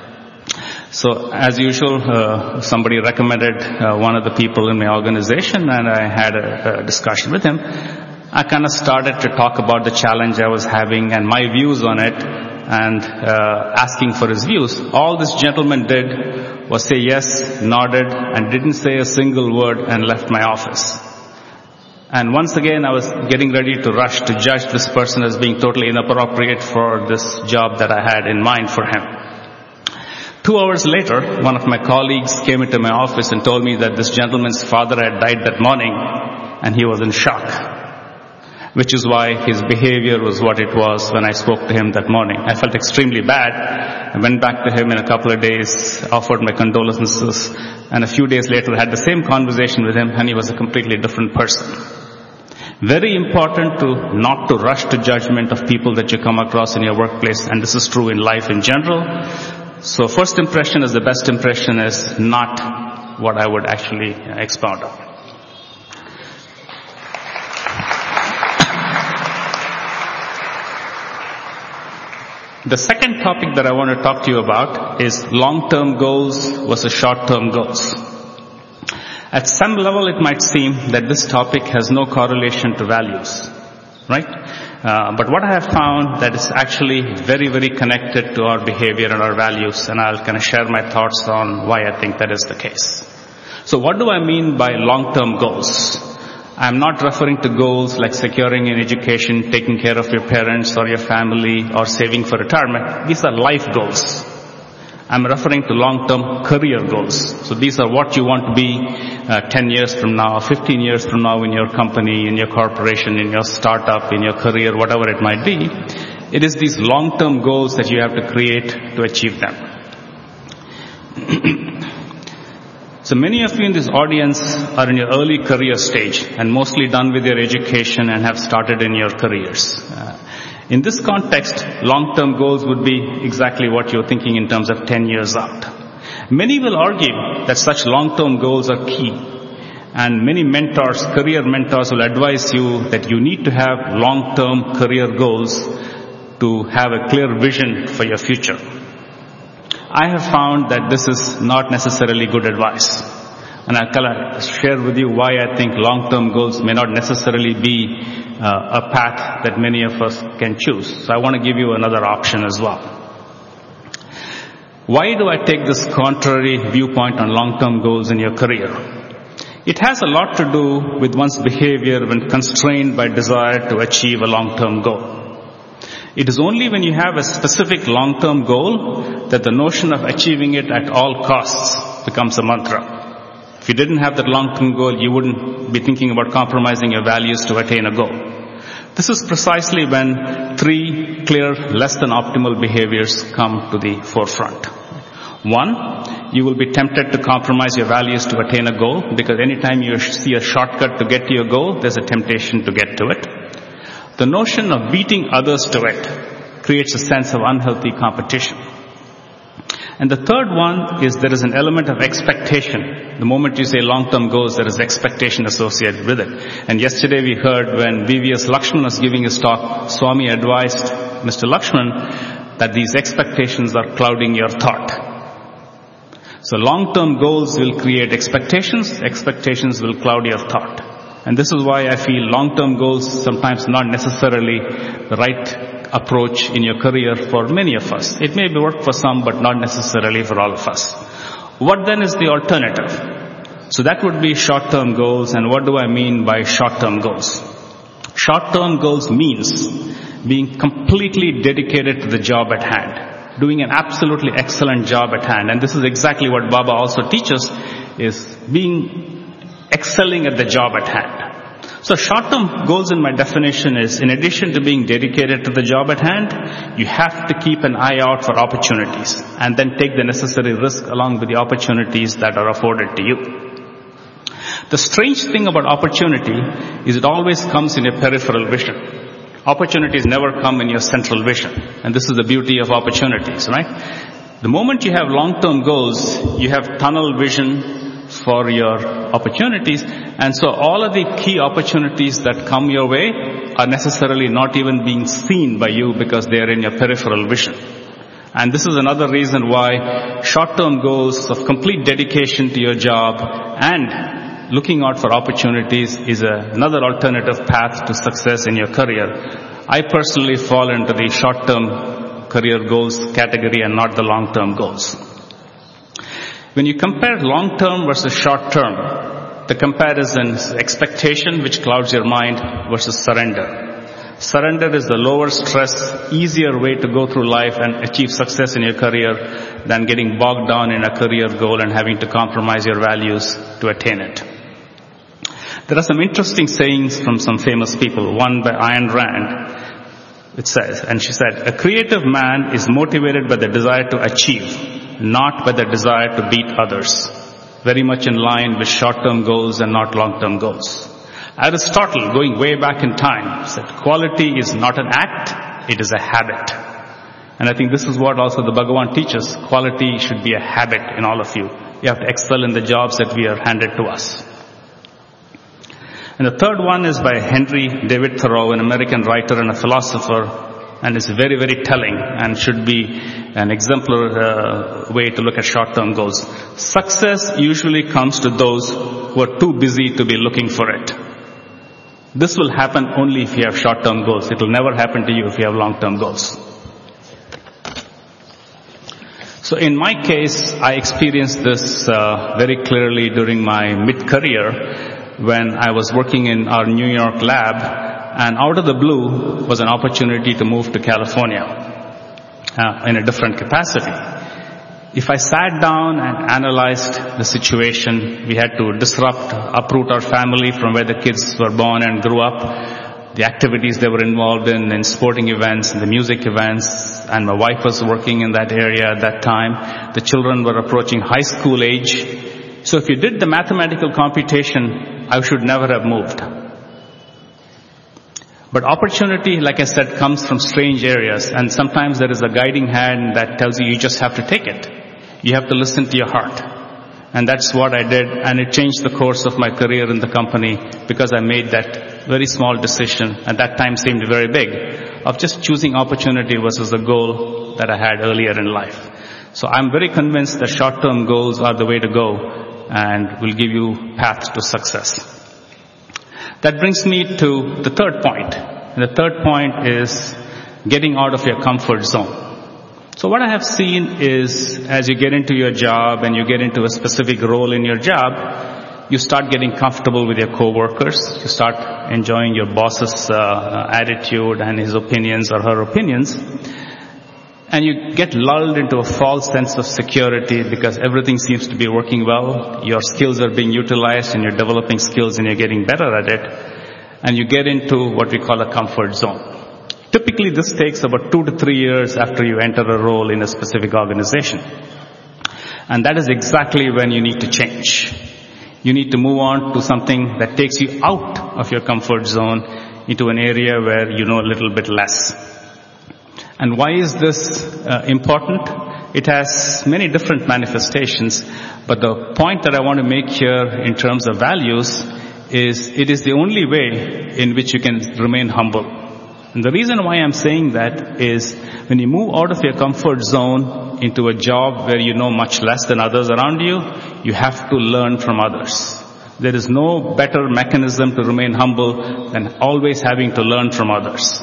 So as usual, somebody recommended one of the people in my organization and I had a discussion with him. I kind of started to talk about the challenge I was having and my views on it and asking for his views. All this gentleman did was say yes, nodded, and didn't say a single word and left my office. And once again, I was getting ready to rush to judge this person as being totally inappropriate for this job that I had in mind for him. 2 hours later, one of my colleagues came into my office and told me that this gentleman's father had died that morning, and he was in shock. Which is why his behavior was what it was when I spoke to him that morning. I felt extremely bad. I went back to him in a couple of days, offered my condolences, and a few days later had the same conversation with him, and he was a completely different person. Very important not to rush to judgment of people that you come across in your workplace, and this is true in life in general. So first impression is the best impression is not what I would actually expound on. The second topic that I want to talk to you about is long-term goals versus short-term goals. At some level, it might seem that this topic has no correlation to values, right? But what I have found that is actually very, very connected to our behavior and our values, and I'll kind of share my thoughts on why I think that is the case. So what do I mean by long-term goals? I'm not referring to goals like securing an education, taking care of your parents or your family, or saving for retirement. These are life goals. I'm referring to long-term career goals. So these are what you want to be 10 years from now, 15 years from now in your company, in your corporation, in your startup, in your career, whatever it might be. It is these long-term goals that you have to create to achieve them. So many of you in this audience are in your early career stage and mostly done with your education and have started in your careers. In this context, long-term goals would be exactly what you're thinking in terms of 10 years out. Many will argue that such long-term goals are key. And many mentors, career mentors will advise you that you need to have long-term career goals to have a clear vision for your future. I have found that this is not necessarily good advice. And I'll share with you why I think long-term goals may not necessarily be a path that many of us can choose. So I want to give you another option as well. Why do I take this contrary viewpoint on long-term goals in your career? It has a lot to do with one's behavior when constrained by desire to achieve a long-term goal. It is only when you have a specific long-term goal that the notion of achieving it at all costs becomes a mantra. If you didn't have that long-term goal, you wouldn't be thinking about compromising your values to attain a goal. This is precisely when three clear, less than optimal behaviors come to the forefront. One, you will be tempted to compromise your values to attain a goal, because anytime you see a shortcut to get to your goal, there's a temptation to get to it. The notion of beating others to it creates a sense of unhealthy competition. And the third one is there is an element of expectation. The moment you say long-term goals, there is expectation associated with it. And yesterday we heard when VVS Lakshman was giving his talk, Swami advised Mr. Lakshman that these expectations are clouding your thought. So long-term goals will create expectations. Expectations will cloud your thought. And this is why I feel long-term goals sometimes not necessarily the right approach in your career for many of us. It may work for some, but not necessarily for all of us. What then is the alternative? So that would be short-term goals. And what do I mean by short-term goals? Short-term goals means being completely dedicated to the job at hand, doing an absolutely excellent job at hand. And this is exactly what Baba also teaches, is excelling at the job at hand. So short-term goals in my definition is, in addition to being dedicated to the job at hand, you have to keep an eye out for opportunities and then take the necessary risk along with the opportunities that are afforded to you. The strange thing about opportunity is it always comes in your peripheral vision. Opportunities never come in your central vision. And this is the beauty of opportunities, right? The moment you have long-term goals, you have tunnel vision for your opportunities. And so all of the key opportunities that come your way are necessarily not even being seen by you because they are in your peripheral vision. And this is another reason why short-term goals of complete dedication to your job and looking out for opportunities is another alternative path to success in your career. I personally fall into the short-term career goals category and not the long-term goals. When you compare long-term versus short-term, the comparison is expectation, which clouds your mind, versus surrender. Surrender is the lower stress, easier way to go through life and achieve success in your career than getting bogged down in a career goal and having to compromise your values to attain it. There are some interesting sayings from some famous people, one by Ayn Rand. It says, and she said, a creative man is motivated by the desire to achieve, not by the desire to beat others. Very much in line with short-term goals and not long-term goals. Aristotle, going way back in time, said quality is not an act, it is a habit. And I think this is what also the Bhagavan teaches. Quality should be a habit in all of you. You have to excel in the jobs that we are handed to us. And the third one is by Henry David Thoreau, an American writer and a philosopher, and is very, very telling and should be an exemplar way to look at short-term goals. Success usually comes to those who are too busy to be looking for it. This will happen only if you have short-term goals. It will never happen to you if you have long-term goals. So in my case, I experienced this very clearly during my mid-career when I was working in our New York lab, and out of the blue was an opportunity to move to California in a different capacity. If I sat down and analyzed the situation, we had to uproot our family from where the kids were born and grew up, the activities they were involved in sporting events and the music events, and my wife was working in that area at that time. The children were approaching high school age. So if you did the mathematical computation, I should never have moved. But opportunity, like I said, comes from strange areas, and sometimes there is a guiding hand that tells you just have to take it. You have to listen to your heart. And that's what I did, and it changed the course of my career in the company because I made that very small decision, at that time seemed very big, of just choosing opportunity versus the goal that I had earlier in life. So I'm very convinced that short-term goals are the way to go and will give you path to success. That brings me to the third point. And the third point is getting out of your comfort zone. So what I have seen is as you get into your job and you get into a specific role in your job, you start getting comfortable with your coworkers. You start enjoying your boss's attitude and his opinions or her opinions. And you get lulled into a false sense of security because everything seems to be working well. Your skills are being utilized and you're developing skills and you're getting better at it. And you get into what we call a comfort zone. Typically, this takes about 2 to 3 years after you enter a role in a specific organization. And that is exactly when you need to change. You need to move on to something that takes you out of your comfort zone into an area where you know a little bit less. And why is this important? It has many different manifestations, but the point that I want to make here in terms of values is it is the only way in which you can remain humble. And the reason why I'm saying that is when you move out of your comfort zone into a job where you know much less than others around you, you have to learn from others. There is no better mechanism to remain humble than always having to learn from others.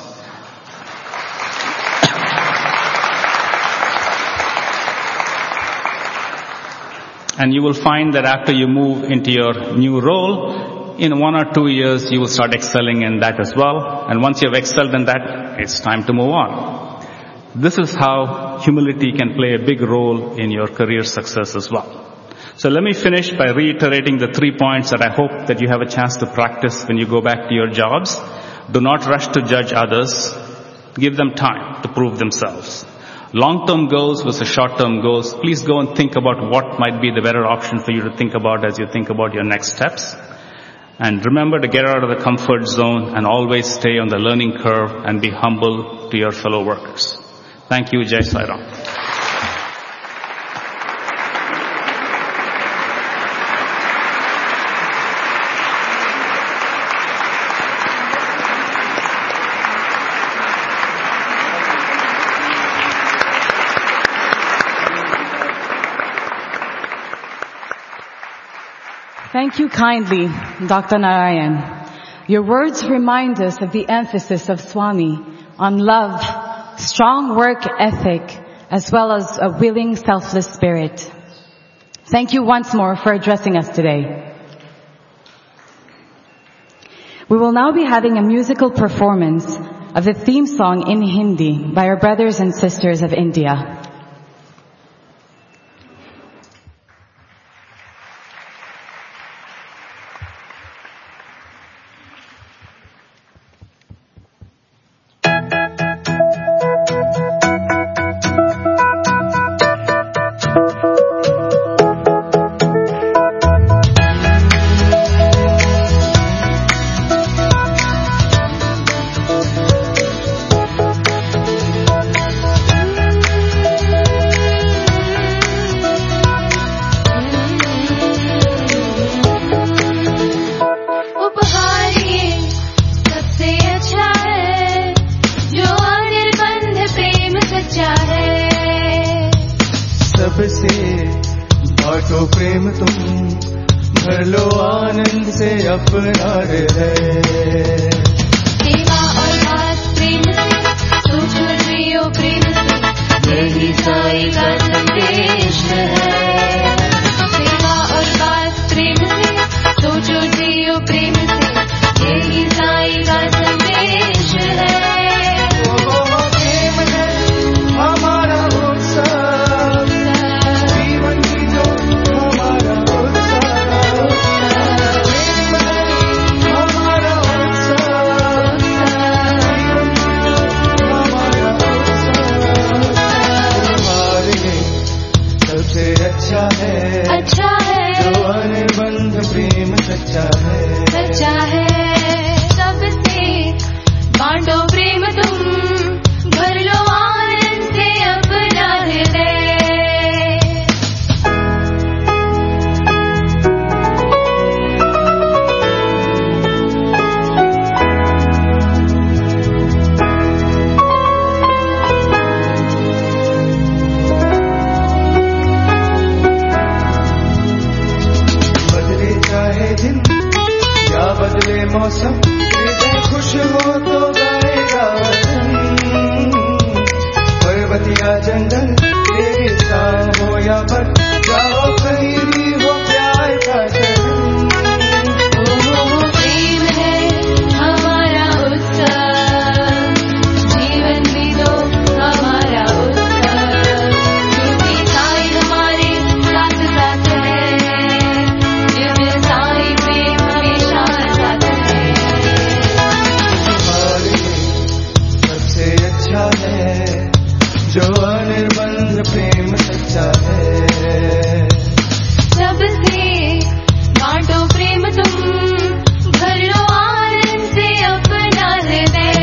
And you will find that after you move into your new role, in 1 or 2 years, you will start excelling in that as well. And once you have excelled in that, it's time to move on. This is how humility can play a big role in your career success as well. So let me finish by reiterating the 3 points that I hope that you have a chance to practice when you go back to your jobs. Do not rush to judge others. Give them time to prove themselves. Long-term goals versus short-term goals. Please go and think about what might be the better option for you to think about as you think about your next steps. And remember to get out of the comfort zone and always stay on the learning curve and be humble to your fellow workers. Thank you. Jai Sai Ram. Thank you kindly, Dr. Narayan. Your words remind us of the emphasis of Swami on love, strong work ethic, as well as a willing, selfless spirit. Thank you once more for addressing us today. We will now be having a musical performance of the theme song in Hindi by our brothers and sisters of India. बोझा है, जो अनिर्बंध प्रेम सच्चा है। सबसे बांटो प्रेम तुम, भर लो आनंद से अपना हृदय।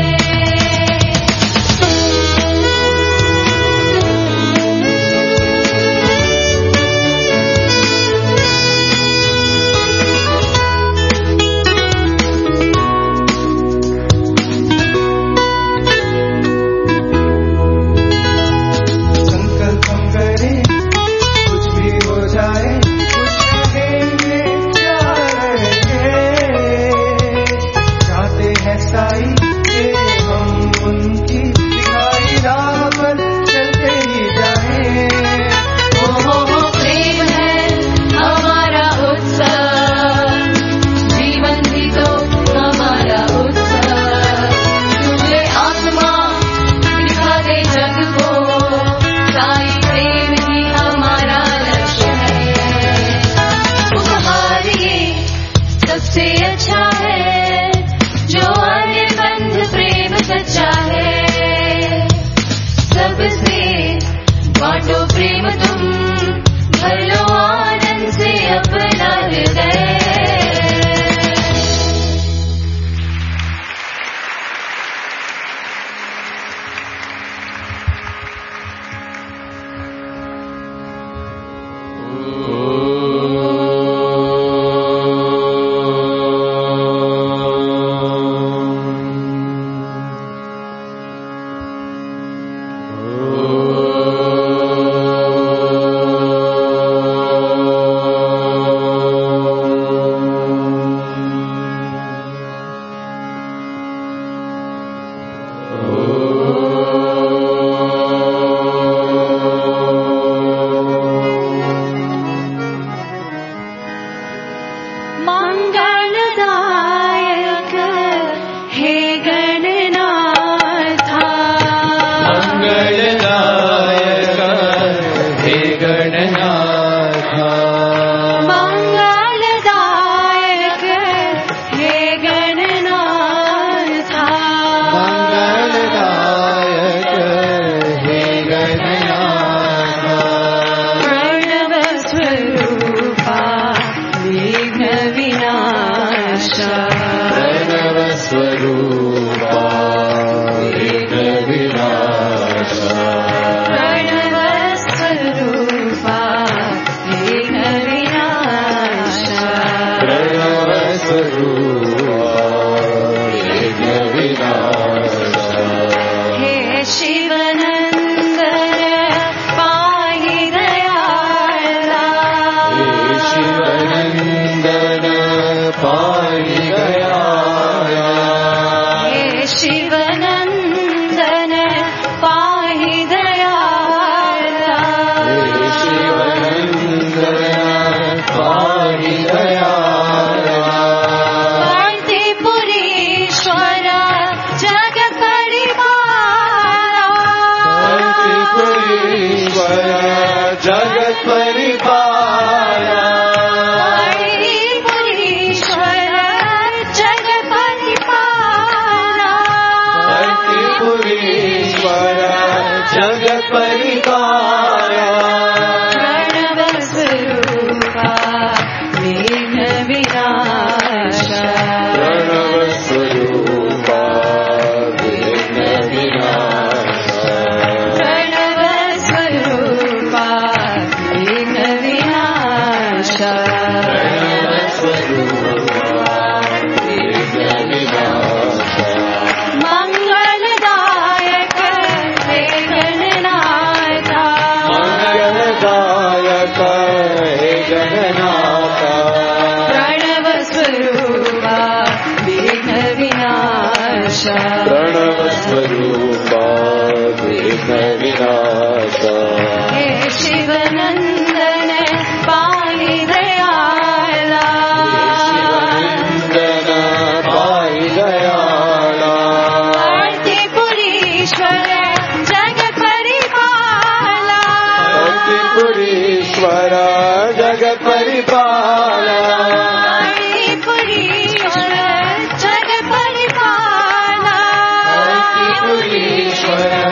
जगत परिपाला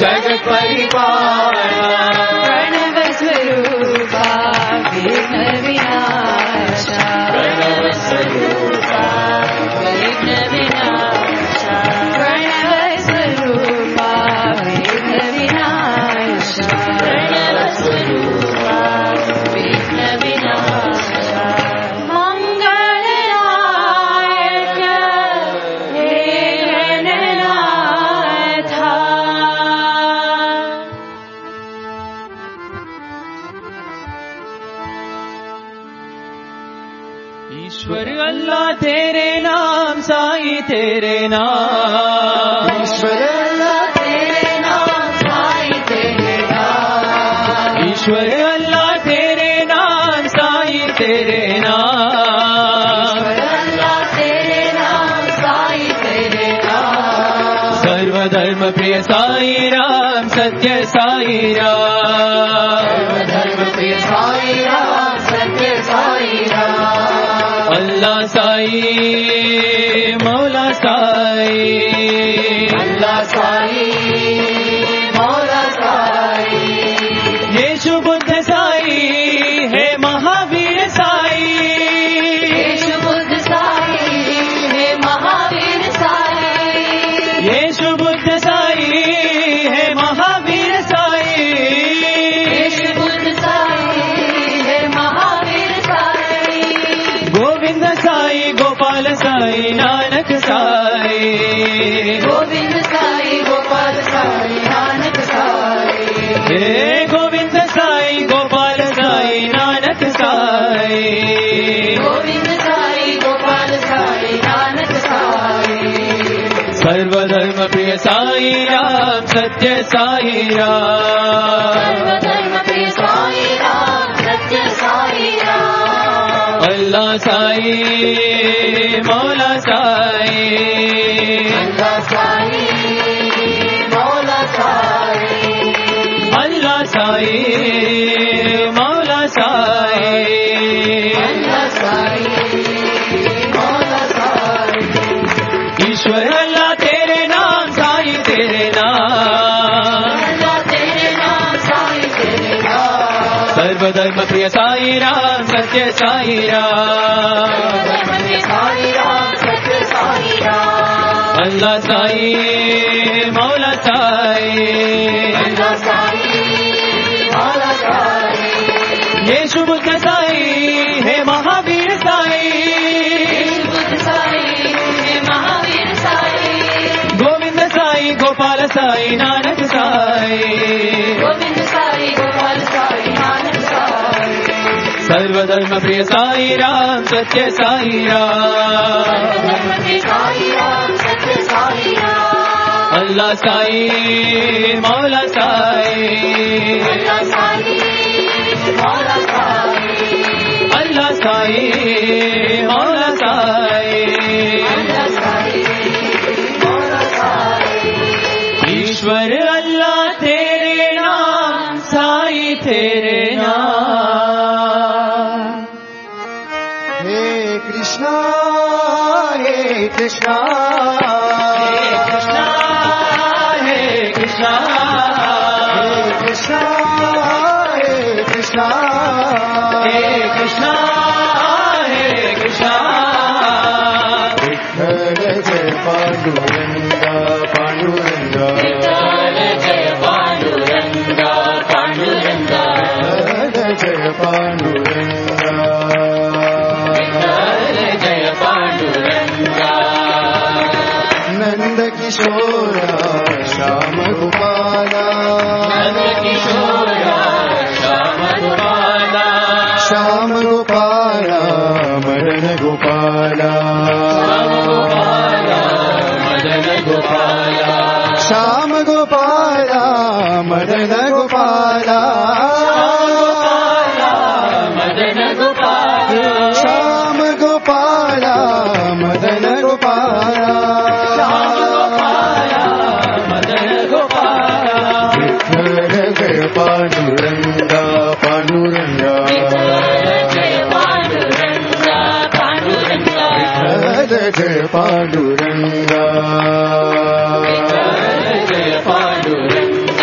जगत परिपालना प्रणव स्वरूपा विघ्न विनाशा प्रणव स्वरूपा विघ्न विनाशा प्रणव स्वरूपा विघ्न विनाशा प्रणव स्वरूपा विघ्न विनाशा मंगलदायक हे गणनाथा ईश्वर अल्लाह तेरे नाम साईं तेरे नाम ईश्वर अल्लाह तेरे नाम साईं तेरे नाम ईश्वर अल्लाह तेरे नाम साईं तेरे नाम अल्लाह तेरे नाम साईं तेरे नाम सर्वधर्म प्रिय साई राम सत्य साई राम सर्वधर्म प्रिय साई राम सत्य साई राम अल्लाह साई मौला साई अल्लाह साई मौला साई येशु बुद्ध साई है महावीर साई येशु बुद्ध साई हे महावीर साई येशु बुद्ध साई है महावीर साई येशु बुद्ध साई हे महावीर साई गोविंद साई गोपाल साई नानक साई गोविंद साई गोपाल साई नानक साई हे गोविंद साई गोपाल साई नानक साई गोविंद साई गोपाल साई नानक साई सर्वधर्म प्रिय साई राम सत्य साई राम सर्वधर्म प्रिय साई राम सत्य साई राम अल्लाह साई मौला साई अल्लाह साई मौला साई अल्लाह साई मौला साई अल्लाह साई मौला साई ईश्वर अल्लाह तेरे नाम साई तेरे नाम अल्लाह तेरे नाम साई तेरे नाम सर्वधर्म प्रिय साई राम सत्य साई राम सर्वधर्म प्रिय साई राम सत्य साई राम अल्लाह साई मौला साई अल्लाह साई मौला साई येशु बुद्ध साई है महावीर साई येशु बुद्ध साई हे महावीर साई गोविंद साई गोपाल साई नानक साई गोविंद साई गोपाल साई नानक साई सर्वधर्म प्रिय साई राम सत्य साई राम सर्वधर्म प्रिय साई राम सत्य साई राम अल्लाह साई मौला साई अल्लाह साई मौला साई अल्लाह साई मौला साई अल्लाह साई मौला साई ईश्वर अल्लाह तेरे नाम साई तेरे नाम हे कृष्णा हे कृष्णा हे कृष्णा हे कृष्णा हे कृष्णा हे कृष्णा हे कृष्णा विठ्ठल जय पांडुरंगा पांडुरंगा जय पांडुरंगा पांडुरंगा विठ्ठल जय पांडुरंगा जय पांडुरंगा नंद किशोरा श्याम गोपाला नंद किशोरा श्याम गोपाला श्याम गोपाला मदन गोपाला मदन गोपाला श्याम गोपाला मदन गोपाला मदन गोपाला श्याम गोपाला मदन गोपाला मदन गोपाला विठ्ठल जय पांडुरंगा पांडुरंगा जय पांडुरंगा पांडुरंगा विठ्ठल जय पांडुरंगा जय पांडुरंगा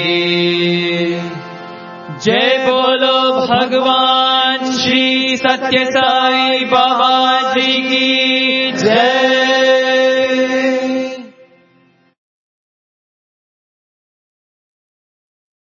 जय बोलो भगवान श्री सत्य साई बाबा जी की जय।